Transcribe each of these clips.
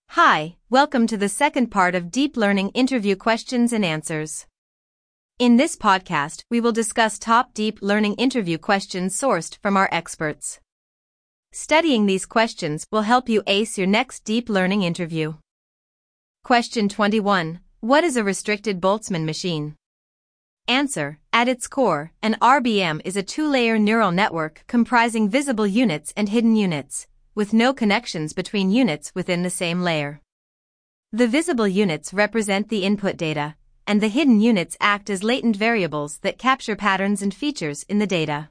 Hi, welcome to the second part of Deep Learning Interview Questions and Answers. In this podcast, we will discuss top deep learning interview questions sourced from our experts. Studying these questions will help you ace your next deep learning interview. Question 21. What is a restricted Boltzmann machine? Answer. At its core, an RBM is a two-layer neural network comprising visible units and hidden units, with no connections between units within the same layer. The visible units represent the input data, and the hidden units act as latent variables that capture patterns and features in the data.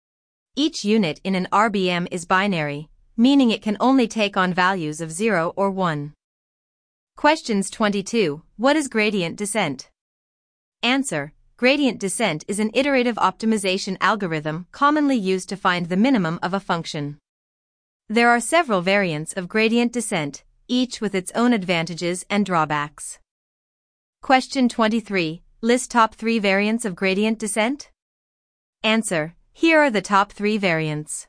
Each unit in an RBM is binary, meaning it can only take on values of 0 or 1. Questions 22. What is gradient descent? Answer. Gradient descent is an iterative optimization algorithm commonly used to find the minimum of a function. There are several variants of gradient descent, each with its own advantages and drawbacks. Question 23. List top 3 variants of gradient descent? Answer. Here are the top 3 variants.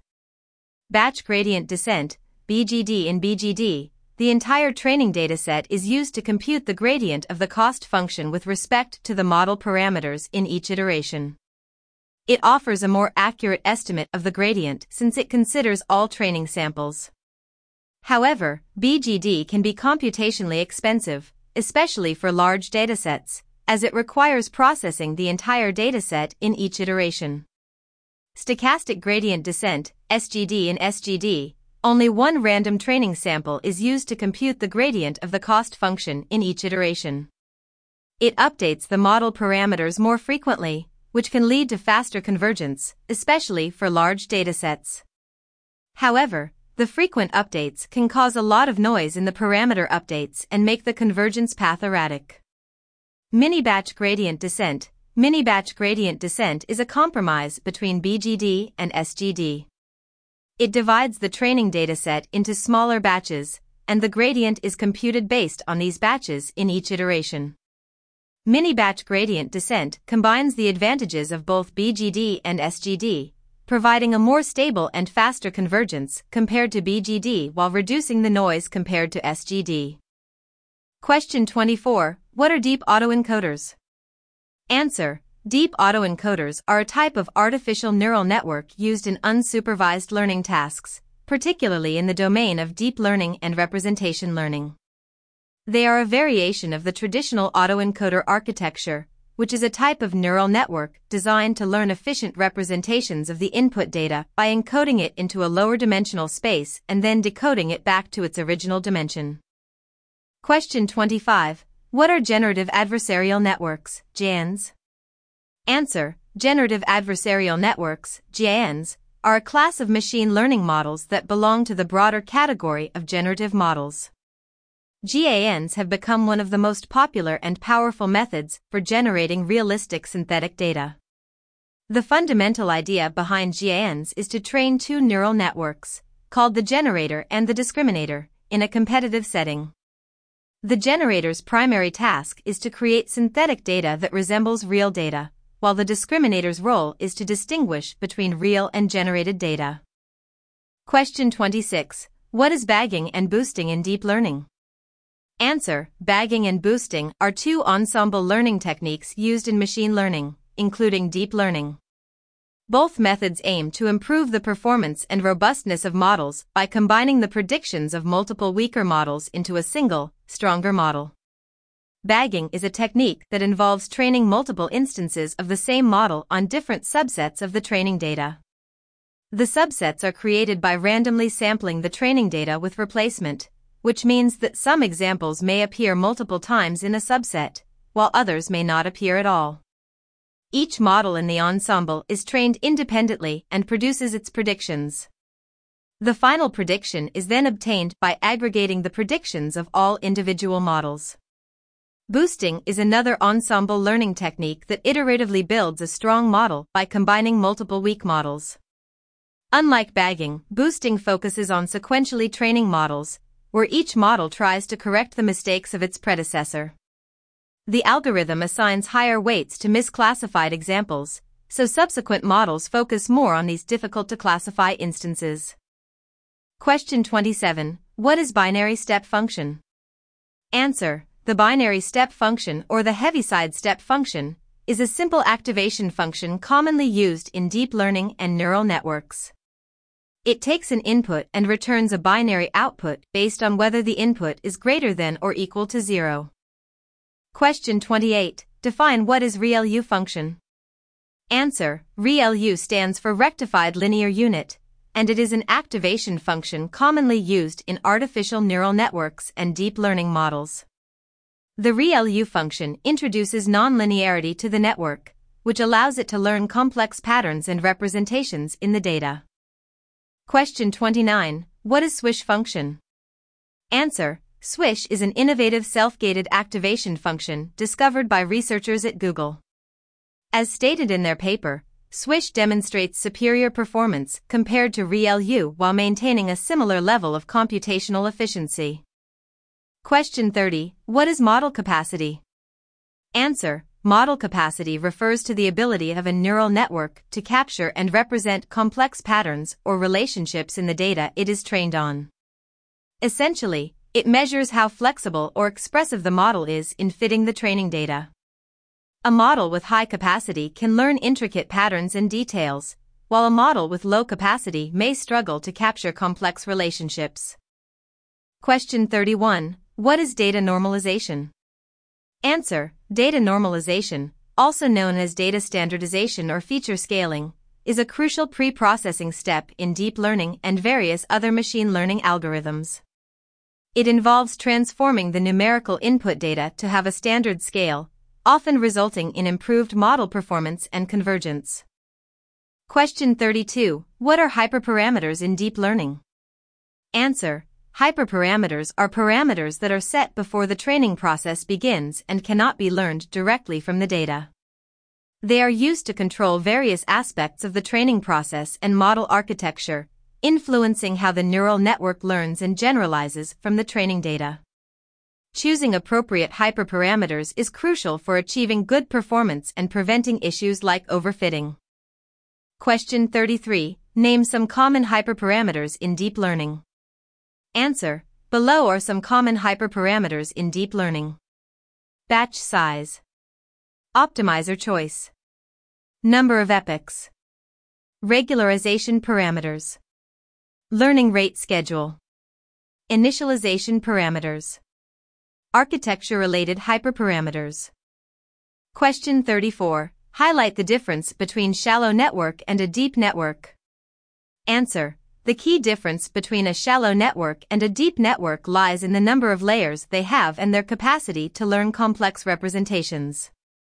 Batch gradient descent, BGD. In BGD, the entire training dataset is used to compute the gradient of the cost function with respect to the model parameters in each iteration. It offers a more accurate estimate of the gradient since it considers all training samples. However, BGD can be computationally expensive, especially for large datasets, as it requires processing the entire dataset in each iteration. Stochastic gradient descent, SGD. In SGD, only one random training sample is used to compute the gradient of the cost function in each iteration. It updates the model parameters more frequently, which can lead to faster convergence, especially for large datasets. However, the frequent updates can cause a lot of noise in the parameter updates and make the convergence path erratic. Mini-batch gradient descent. Mini-batch gradient descent is a compromise between BGD and SGD. It divides the training dataset into smaller batches, and the gradient is computed based on these batches in each iteration. Mini-batch gradient descent combines the advantages of both BGD and SGD, providing a more stable and faster convergence compared to BGD while reducing the noise compared to SGD. Question 24. What are deep autoencoders? Answer. Deep autoencoders are a type of artificial neural network used in unsupervised learning tasks, particularly in the domain of deep learning and representation learning. They are a variation of the traditional autoencoder architecture, which is a type of neural network designed to learn efficient representations of the input data by encoding it into a lower dimensional space and then decoding it back to its original dimension. Question 25. What are generative adversarial networks, GANs? Answer. Generative adversarial networks, GANs, are a class of machine learning models that belong to the broader category of generative models. GANs have become one of the most popular and powerful methods for generating realistic synthetic data. The fundamental idea behind GANs is to train two neural networks, called the generator and the discriminator, in a competitive setting. The generator's primary task is to create synthetic data that resembles real data, while the discriminator's role is to distinguish between real and generated data. Question 26. What is bagging and boosting in deep learning? Answer. Bagging and boosting are two ensemble learning techniques used in machine learning, including deep learning. Both methods aim to improve the performance and robustness of models by combining the predictions of multiple weaker models into a single, stronger model. Bagging is a technique that involves training multiple instances of the same model on different subsets of the training data. The subsets are created by randomly sampling the training data with replacement, which means that some examples may appear multiple times in a subset, while others may not appear at all. Each model in the ensemble is trained independently and produces its predictions. The final prediction is then obtained by aggregating the predictions of all individual models. Boosting is another ensemble learning technique that iteratively builds a strong model by combining multiple weak models. Unlike bagging, boosting focuses on sequentially training models, where each model tries to correct the mistakes of its predecessor. The algorithm assigns higher weights to misclassified examples, so subsequent models focus more on these difficult-to-classify instances. Question 27. What is binary step function? Answer: the binary step function or the Heaviside step function is a simple activation function commonly used in deep learning and neural networks. It takes an input and returns a binary output based on whether the input is greater than or equal to 0. Question 28. Define what is ReLU function. Answer: ReLU stands for Rectified Linear Unit, and it is an activation function commonly used in artificial neural networks and deep learning models. The ReLU function introduces nonlinearity to the network, which allows it to learn complex patterns and representations in the data. Question 29. What is Swish function? Answer: Swish is an innovative self-gated activation function discovered by researchers at Google. As stated in their paper, Swish demonstrates superior performance compared to ReLU while maintaining a similar level of computational efficiency. Question 30. What is model capacity? Answer: Model capacity refers to the ability of a neural network to capture and represent complex patterns or relationships in the data it is trained on. Essentially, it measures how flexible or expressive the model is in fitting the training data. A model with high capacity can learn intricate patterns and details, while a model with low capacity may struggle to capture complex relationships. Question 31. What is data normalization? Answer: Data normalization, also known as data standardization or feature scaling, is a crucial pre-processing step in deep learning and various other machine learning algorithms. It involves transforming the numerical input data to have a standard scale, often resulting in improved model performance and convergence. Question 32. What are hyperparameters in deep learning? Answer: Hyperparameters are parameters that are set before the training process begins and cannot be learned directly from the data. They are used to control various aspects of the training process and model architecture, influencing how the neural network learns and generalizes from the training data. Choosing appropriate hyperparameters is crucial for achieving good performance and preventing issues like overfitting. Question 33. Name some common hyperparameters in deep learning. Answer: Below are some common hyperparameters in deep learning. Batch size, optimizer choice, number of epochs, regularization parameters, learning rate schedule, initialization parameters, architecture-related hyperparameters. Question 34. Highlight the difference between shallow network and a deep network. Answer: The key difference between a shallow network and a deep network lies in the number of layers they have and their capacity to learn complex representations.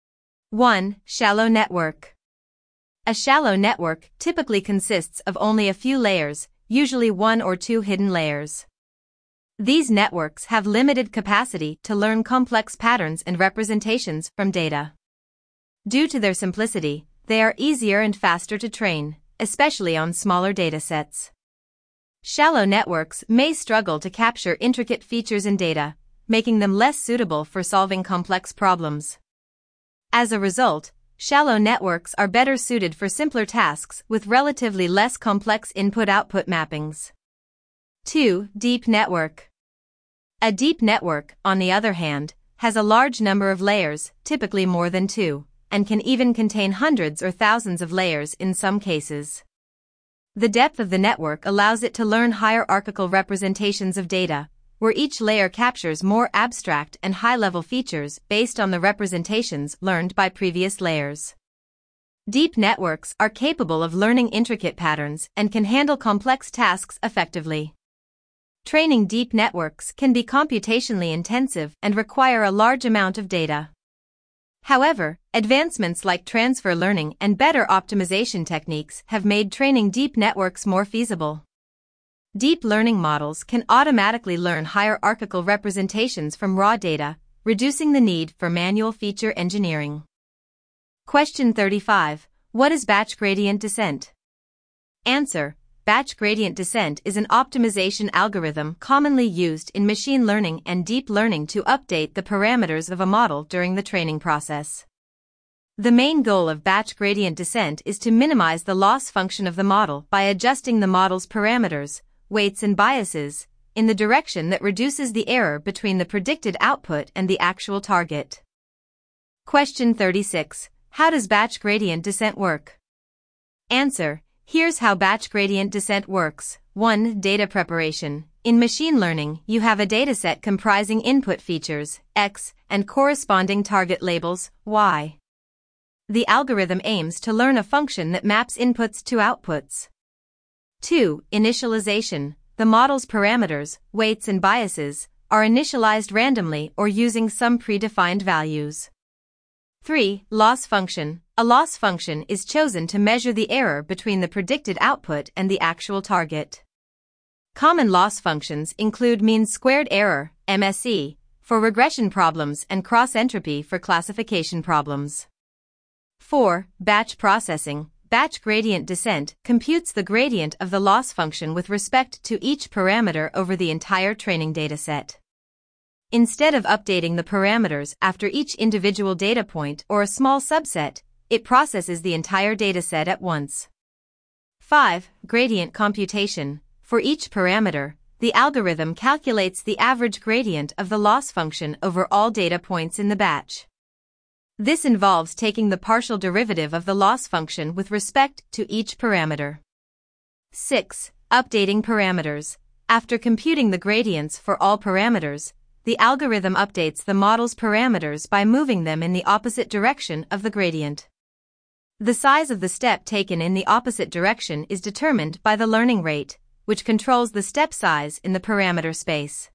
1. Shallow network. A shallow network typically consists of only a few layers, usually 1 or 2 hidden layers. These networks have limited capacity to learn complex patterns and representations from data. Due to their simplicity, they are easier and faster to train, especially on smaller datasets. Shallow networks may struggle to capture intricate features in data, making them less suitable for solving complex problems. As a result, shallow networks are better suited for simpler tasks with relatively less complex input-output mappings. 2. Deep network. A deep network, on the other hand, has a large number of layers, typically more than 2, and can even contain hundreds or thousands of layers in some cases. The depth of the network allows it to learn hierarchical representations of data, where each layer captures more abstract and high-level features based on the representations learned by previous layers. Deep networks are capable of learning intricate patterns and can handle complex tasks effectively. Training deep networks can be computationally intensive and require a large amount of data. However, advancements like transfer learning and better optimization techniques have made training deep networks more feasible. Deep learning models can automatically learn hierarchical representations from raw data, reducing the need for manual feature engineering. Question 35. What is batch gradient descent? Answer: Batch gradient descent is an optimization algorithm commonly used in machine learning and deep learning to update the parameters of a model during the training process. The main goal of batch gradient descent is to minimize the loss function of the model by adjusting the model's parameters, weights and biases, in the direction that reduces the error between the predicted output and the actual target. Question 36. How does batch gradient descent work? Answer. Here's how batch gradient descent works. 1. Data preparation. In machine learning, you have a dataset comprising input features, X, and corresponding target labels, Y. The algorithm aims to learn a function that maps inputs to outputs. 2. Initialization. The model's parameters, weights and biases, are initialized randomly or using some predefined values. 3. Loss function. A loss function is chosen to measure the error between the predicted output and the actual target. Common loss functions include mean squared error, MSE, for regression problems and cross-entropy for classification problems. 4. Batch processing. Batch gradient descent computes the gradient of the loss function with respect to each parameter over the entire training dataset. Instead of updating the parameters after each individual data point or a small subset, it processes the entire dataset at once. 5. Gradient computation. For each parameter, the algorithm calculates the average gradient of the loss function over all data points in the batch. This involves taking the partial derivative of the loss function with respect to each parameter. 6. Updating parameters. After computing the gradients for all parameters, the algorithm updates the model's parameters by moving them in the opposite direction of the gradient. The size of the step taken in the opposite direction is determined by the learning rate, which controls the step size in the parameter space.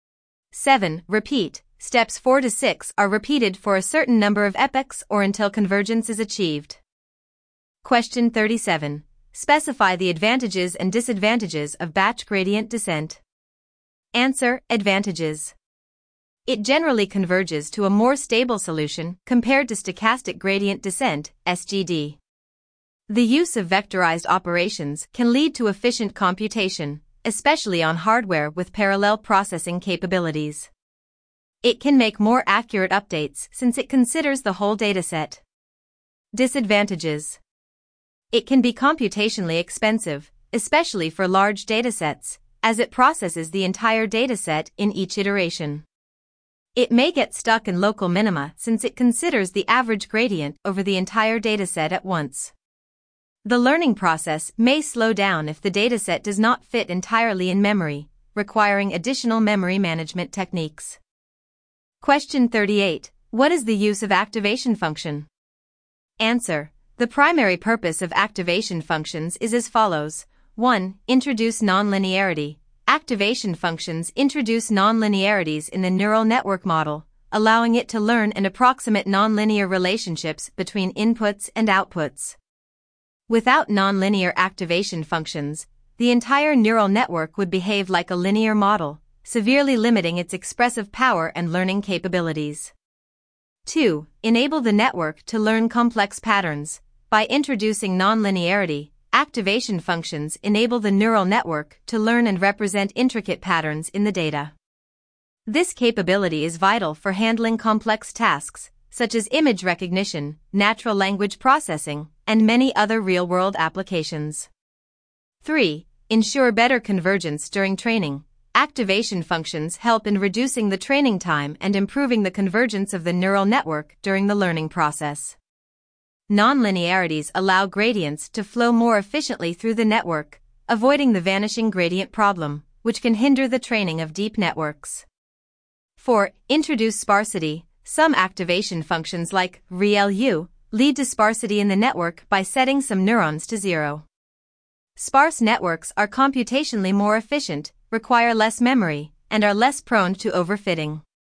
7. Repeat. Steps 4 to 6 are repeated for a certain number of epochs or until convergence is achieved. Question 37. Specify the advantages and disadvantages of batch gradient descent. Answer. Advantages. It generally converges to a more stable solution compared to stochastic gradient descent, SGD. The use of vectorized operations can lead to efficient computation, especially on hardware with parallel processing capabilities. It can make more accurate updates since it considers the whole dataset. Disadvantages. It can be computationally expensive, especially for large datasets, as it processes the entire dataset in each iteration. It may get stuck in local minima since it considers the average gradient over the entire dataset at once. The learning process may slow down if the dataset does not fit entirely in memory, requiring additional memory management techniques. Question 38. What is the use of activation function? Answer. The primary purpose of activation functions is as follows. 1. Introduce nonlinearity. Activation functions introduce nonlinearities in the neural network model, allowing it to learn and approximate nonlinear relationships between inputs and outputs. Without nonlinear activation functions, the entire neural network would behave like a linear model, severely limiting its expressive power and learning capabilities. 2. Enable the network to learn complex patterns. By introducing nonlinearity, activation functions enable the neural network to learn and represent intricate patterns in the data. This capability is vital for handling complex tasks, such as image recognition, natural language processing, and many other real-world applications. 3. Ensure better convergence during training. Activation functions help in reducing the training time and improving the convergence of the neural network during the learning process. Nonlinearities allow gradients to flow more efficiently through the network, avoiding the vanishing gradient problem, which can hinder the training of deep networks. 4. Introduce sparsity. Some activation functions like ReLU lead to sparsity in the network by setting some neurons to 0. Sparse networks are computationally more efficient, require less memory, and are less prone to overfitting.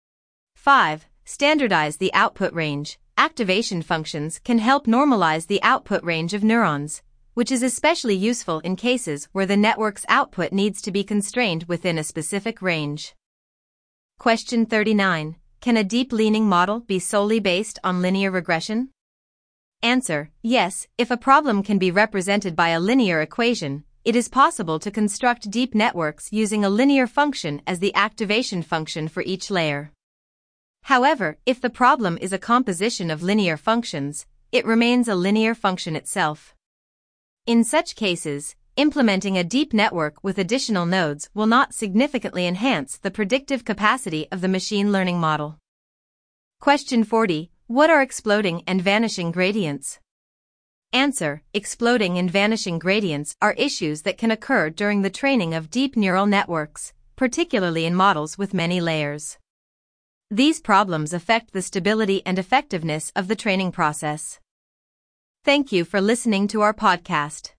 5. Standardize the output range. Activation functions can help normalize the output range of neurons, which is especially useful in cases where the network's output needs to be constrained within a specific range. Question 39. Can a deep learning model be solely based on linear regression? Answer. Yes, if a problem can be represented by a linear equation, it is possible to construct deep networks using a linear function as the activation function for each layer. However, if the problem is a composition of linear functions, it remains a linear function itself. In such cases, Implementing a deep network with additional nodes will not significantly enhance the predictive capacity of the machine learning model. Question 40. What are exploding and vanishing gradients? Answer. Exploding and vanishing gradients are issues that can occur during the training of deep neural networks, particularly in models with many layers. These problems affect the stability and effectiveness of the training process. Thank you for listening to our podcast.